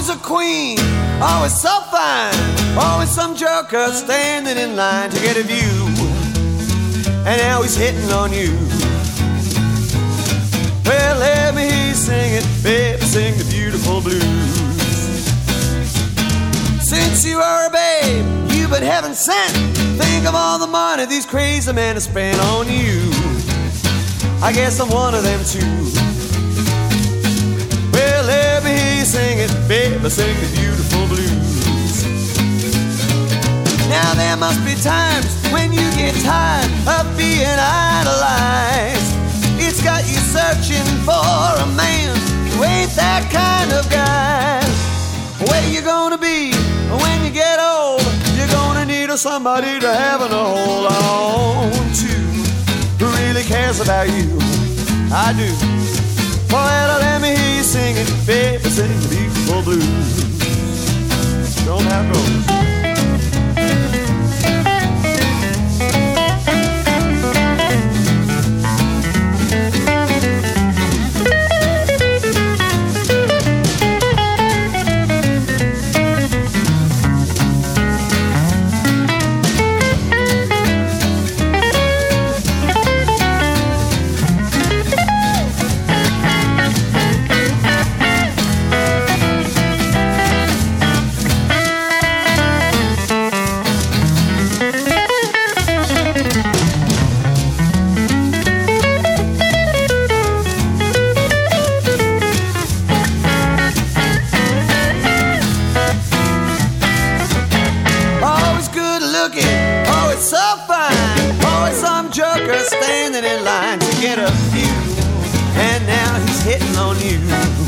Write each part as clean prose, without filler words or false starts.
always a queen, always so fine, always some joker standing in line to get a view. And now he's hitting on you. Well, let me hear you sing it, baby, sing the beautiful blues. Since you are a babe, you've been heaven sent. Think of all the money these crazy men have spent on you. I guess I'm one of them too. Well, let me hear you sing it, baby, sing the beautiful blues. Now there must be times when you get tired of being idolized. It's got you searching for a man who ain't that kind of guy. Where you gonna be when you get old? You're gonna need somebody to have and hold on to, who really cares about you. I do. Well, let me hear you sing it, baby, sing the beautiful blues. Don't have goals. Standing in line to get a view, and now he's hitting on you.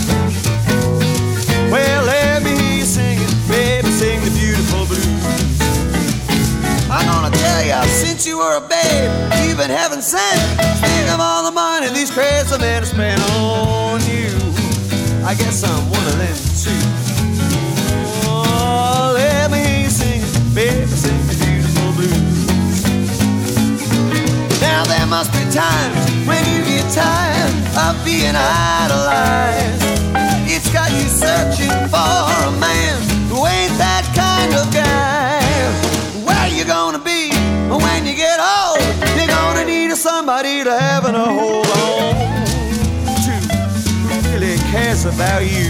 Well, let me hear you sing it, baby, sing the beautiful blues. I'm gonna tell you, since you were a babe, you've been heaven sent. Think of all the money these crazy men have spent on you. I guess I'm one of them too. Oh, let me hear you sing it, baby, sing the beautiful blues. Now there must be times when you get tired of being idolized. It's got you searching for a man who ain't that kind of guy. Where you gonna be when you get old? You're gonna need somebody to have and a hold on to, who really cares about you.